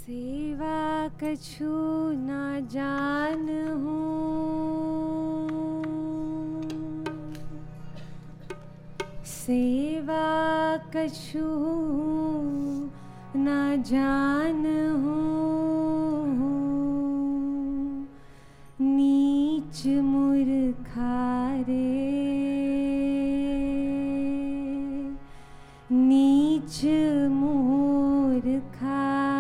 सेवा कछु ना जानहूँ, सेवा कछु ना जानहूँ, नीच मूर्खारे नीच मूर्खारे।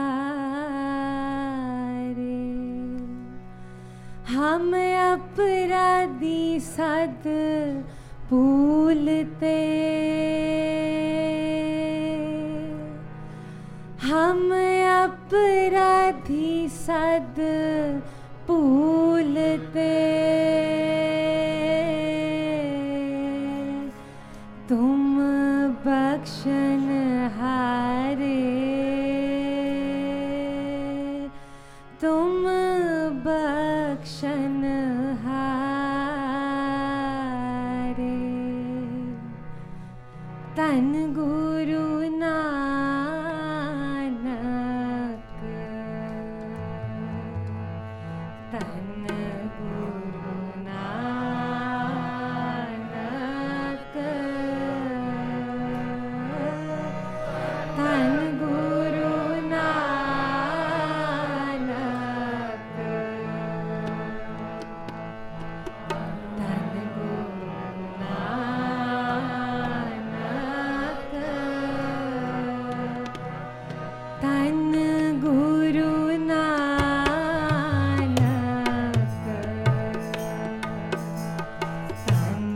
हम अपराधी सद भूलते, हम अपराधी सद भूलते, तुम बख्शन हारे, तुम बख्शन हारे। तन गुरु नानक, तन गुरु नानक, तन गुरु नानक, तन गुरु नानक, तन गुरु नानक, तन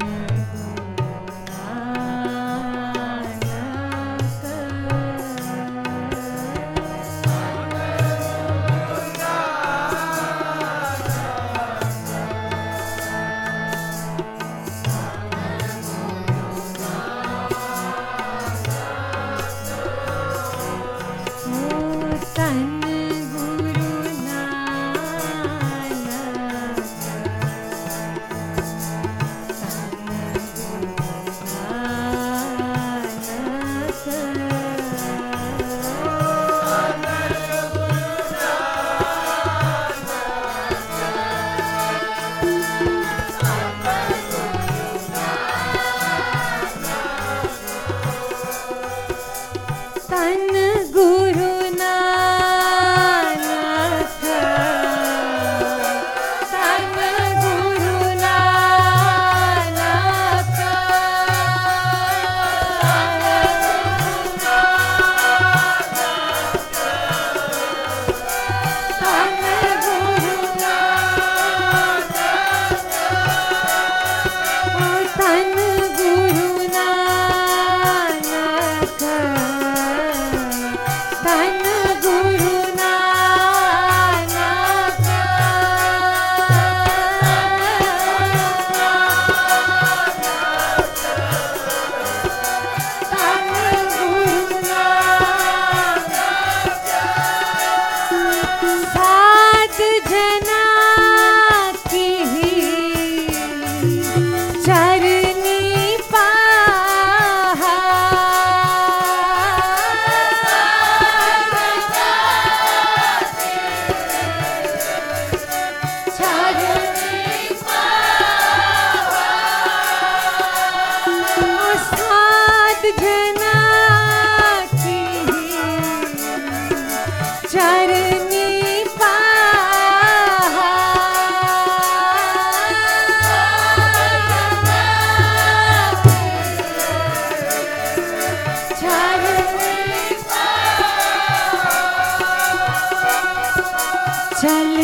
चल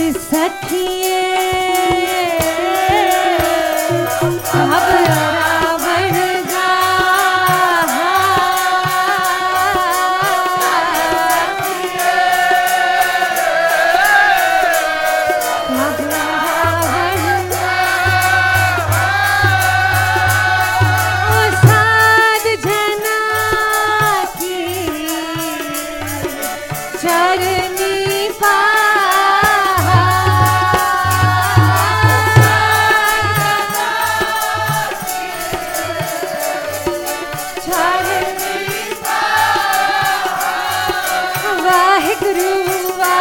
सखिए अब रावण साध जना की चरनी पा वाहिगुरु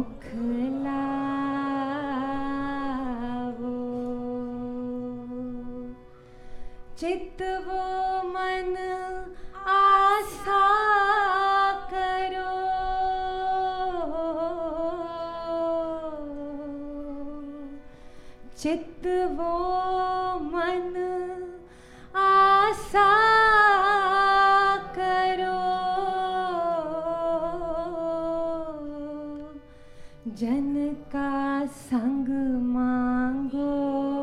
मुख लावो, चित्त वो मन आशा करो, चित्त वो मन आशा करो, जन का संग मांगो,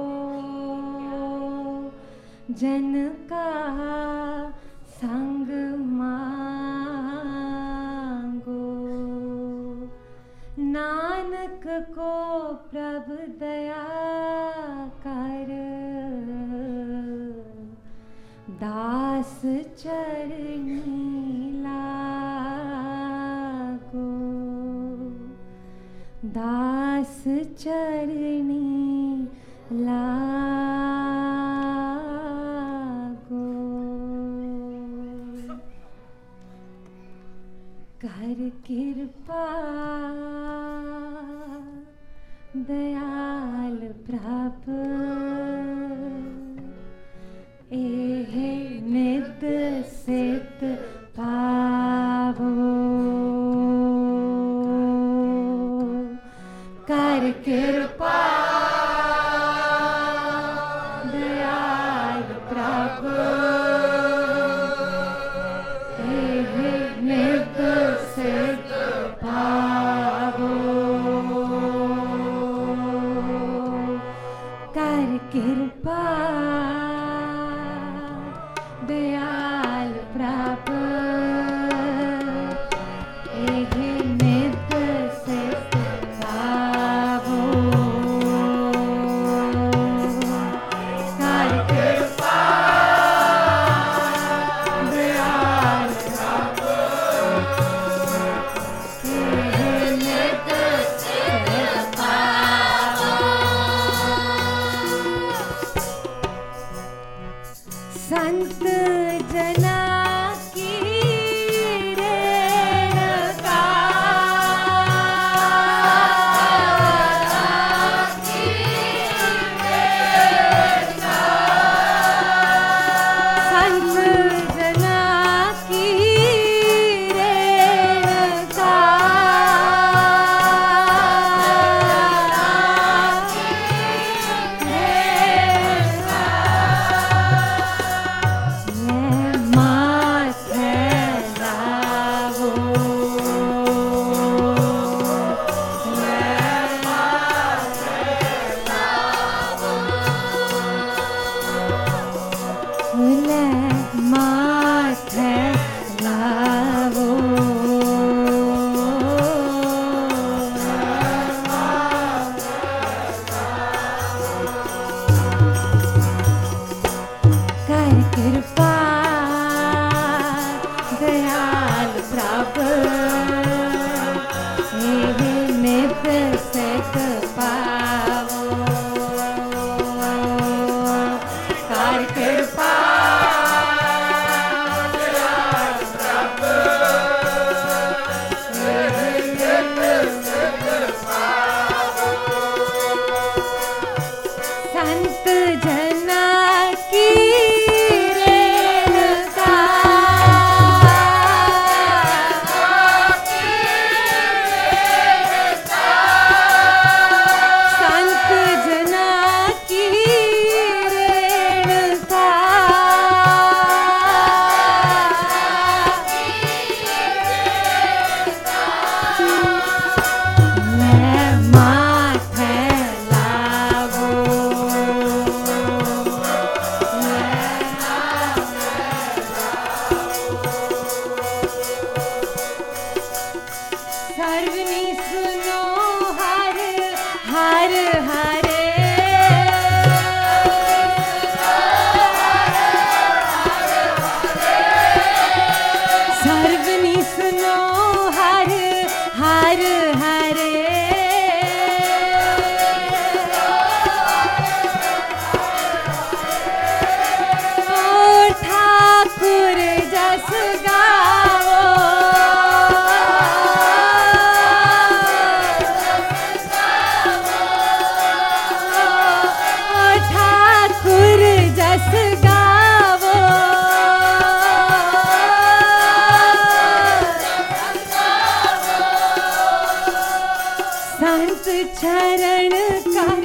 जन का संग मांगो, नानक को प्रभु दया कर, दास चरणी लागो, दास चरणी लागो। कर कृपा दयाल प्रभु, एहे नित सित पावो, कर कृपा दयाल प्रभु, एहे नित सित पावो, कर कृपा दयाल प्रभु, एहे नित सित पावो, कर कृपा दयाल प्रभु, एहे नित सित पावो। संत जना की रेणुका, संत जना की रेणुका, माथे लावो, माथे लावो, कर कृपा दयाल प्रभु, एहे नित सित पावो, कर कृपा दयाल प्रभु, एहे नित सित पावो। संत जना की रेणुका, संत चरण कर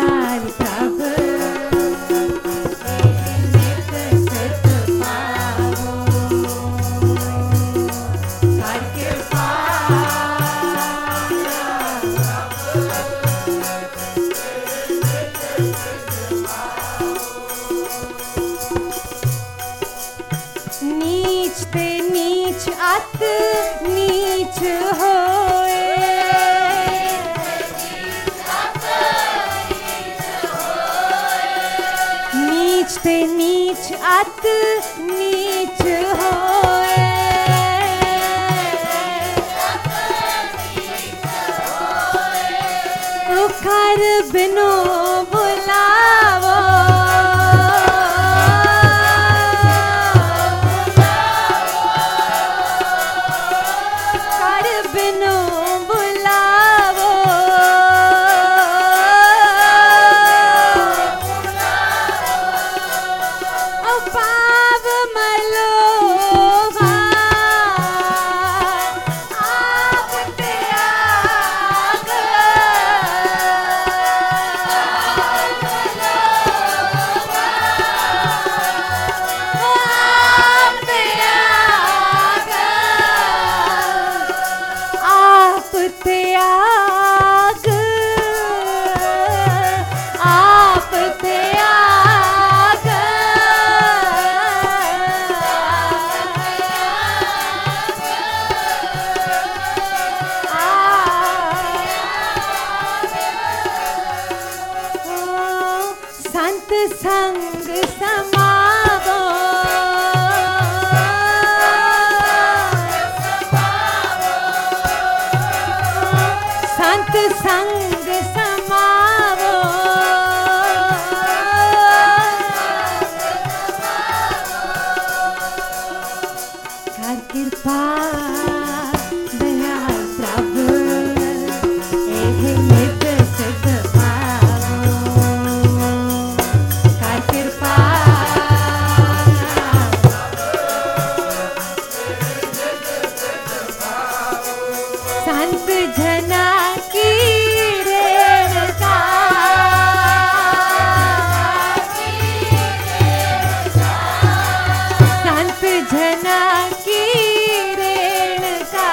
दयाल प्रभु नित सित पावो कर कृपा नीच ते नीच अत नीच होए नीच ते नीच अत नीच होए कर बिनो बुलावो कर बिनो बुलावो ओ पाव मलो आप त्याग आप त्याग आप त्याग संत संग समावो संत संग समावो कर कृपा दयाल प्रभु एह नित सिद्ध पावो कर कृपा संत जना की रेणुका संत जना की रेणुका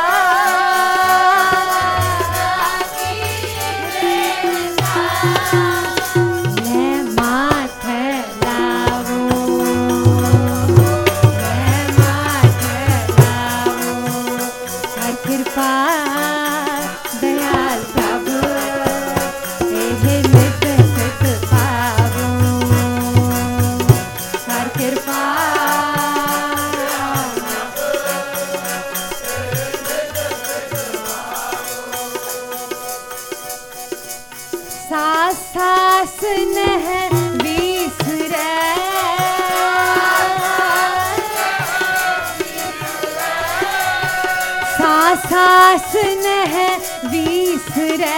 ले माथे लावो ले माथे लावो कर कृपा दयाल प्रभु एह नित सित पावो कर कृपा सास सास नह बिसरै सास सास नह बिसरै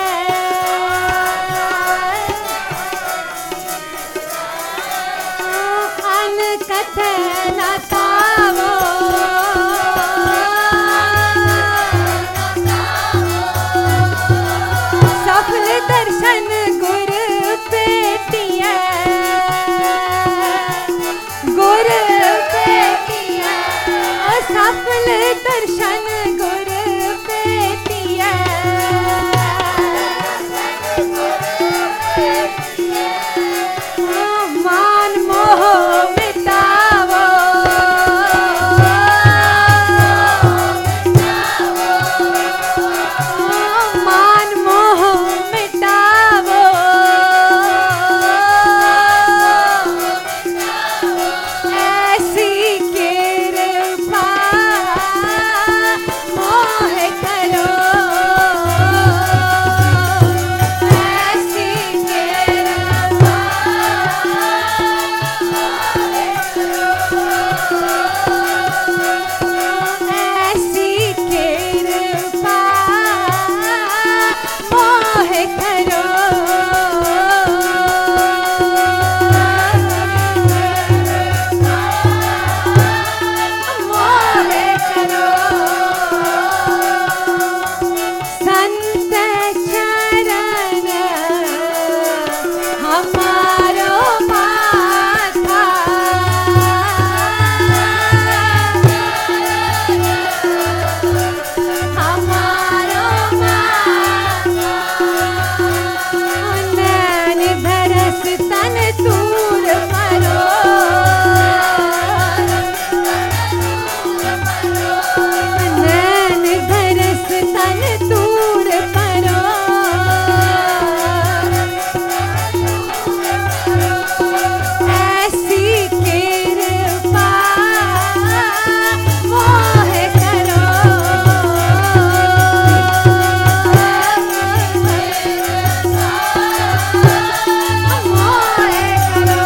अन कथे न तावो सफल दर्शन गुर पेटिया गुर पेटिया सफल दर्शन गुर पेटिया मान मोह मिटावो हमारो माथा हमारो माथा नैन धरस तन तूर परो नैन धरस तन तूर परो ऐसी कृपा मोह करो मोह करो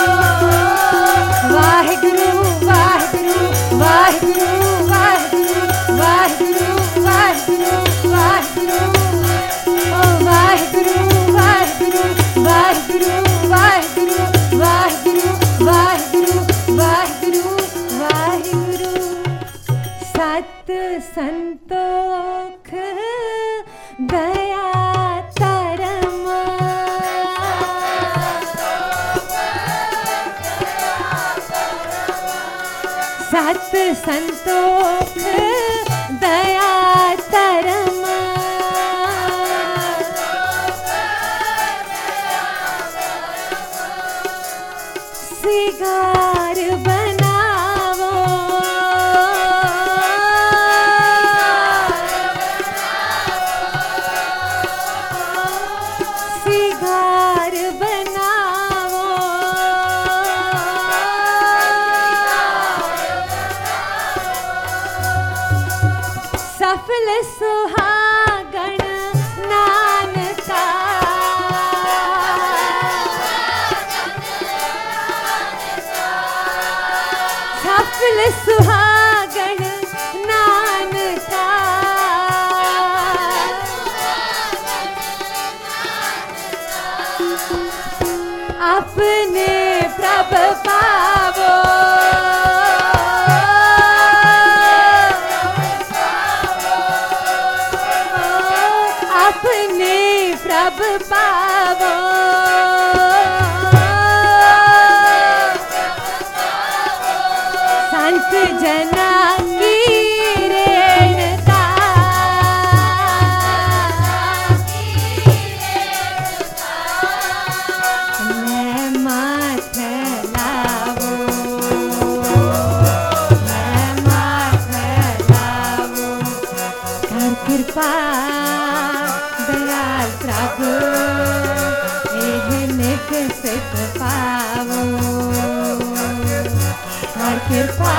वाहिगुरु वाहिगुरु वाहिगुरु वाहिगुरु वाहिगुरु वाहिगुरु वाहिगुरु ओ वाहिगुरु वाहिगुरु वाहिगुरु वाहिगुरु वाहिगुरु वाहिगुरु वाहिगुरु वाहिगुरु सत संतोख दया तरम सत संतोख दया तरम सिगार बनावो सिगार बनावो सफल सुहागण नानका सफल सुहागण नानका अपने प्रभ पावो अपने प्रभ पावो संत जना की रेणुका मैं माथ लावो मैं माथ लावो कर कृपा दयाल प्रभु एह निक सिख पावो कर कृपा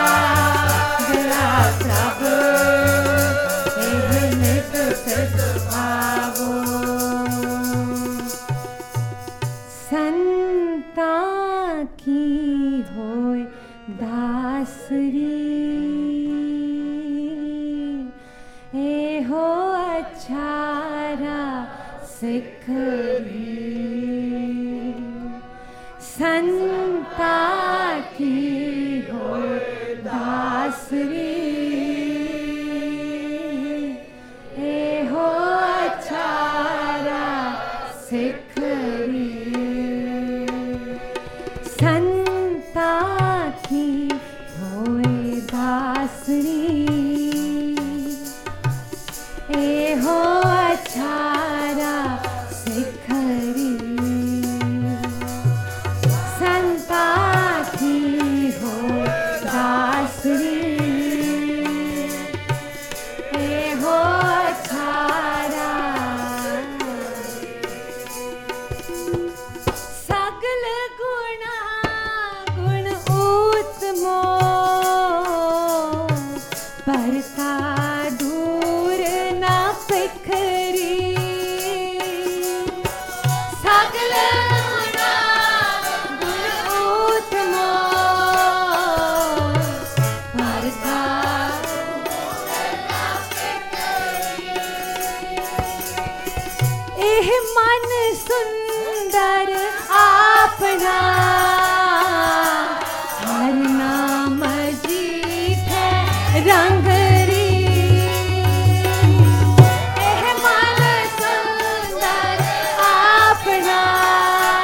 दयाल प्रभु एह निक सिख पावो संता की होय दासरी एहो अचारा सिखरी संता की होय दासरी एहो अचारा सिखरी संता की होय दासरी एहो अचारा सिखरी संता की होय दासरी एहो अचारा सगल गुणा गुण उत्तमो परका दूर ना सिखरी सगल गुणा गुण उत्तमो परका एह मन सुंदर आपना हर नाम जी है रंगरी एह मन सुंदर आपना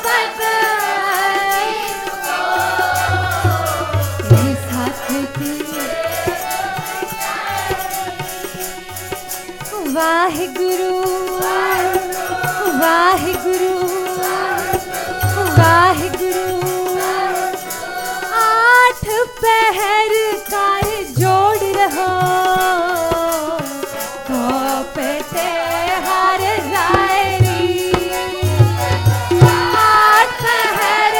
सत वाहिगुरु वाहिगुरु वाहिगुरु आठ पहर कर जोड़ रहो तो पेटे हर जाएरी आठ पहर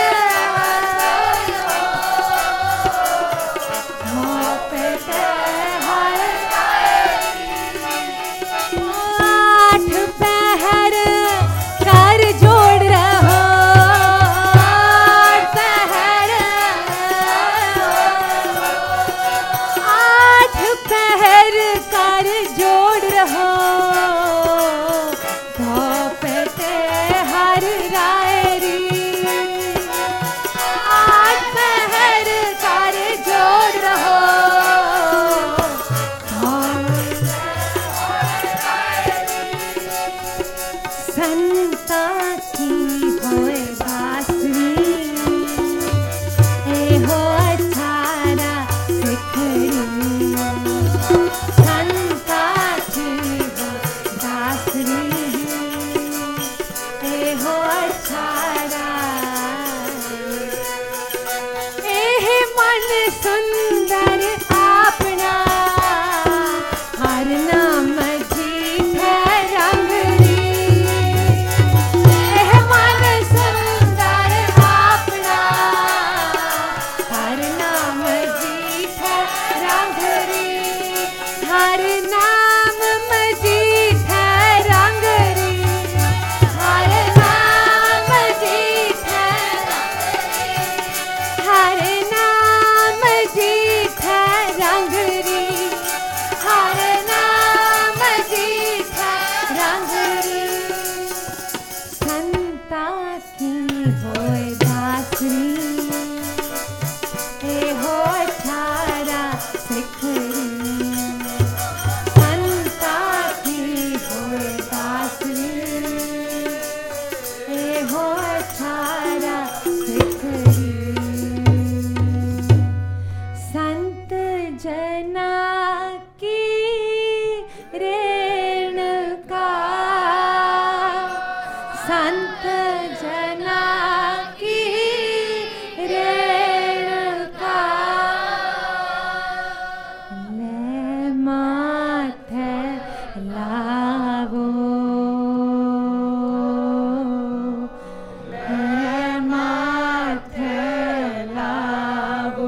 तो पेटे हर आठ पहर कर जोड़ रहो आठ पहर कर जोड़ रहो तो पेटे हर रायरी आठ पहर कर जोड़ रहो संता की होए बासरी ए हो अठारा सिखरी संता की हो बासरी ए हो अठारा ए मन सुंदर आपना हर नाम जीत है रंगरी मन सुंदर आपना हर नाम जीत है रंगरी हर नाम मजीद है रंगरी हर नाम जीत है हर नाम जीत है रंगरी हर नाम जीत है रंगरी संता की होए दासरी ए हो अठारा सिखरी संता की होए दासरी ए हो अठारा सिखरी संत जना की रेणुका संत जना की रेणुका ले माथे लावो ले माथे लावो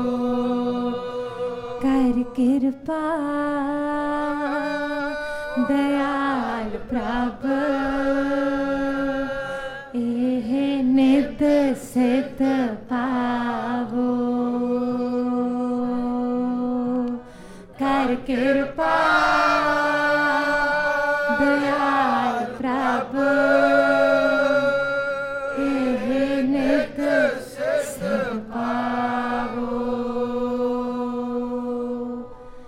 कर कृपा दयाल प्रभु एह नित सिद्ध पावो कर कृपा दयाल प्रभु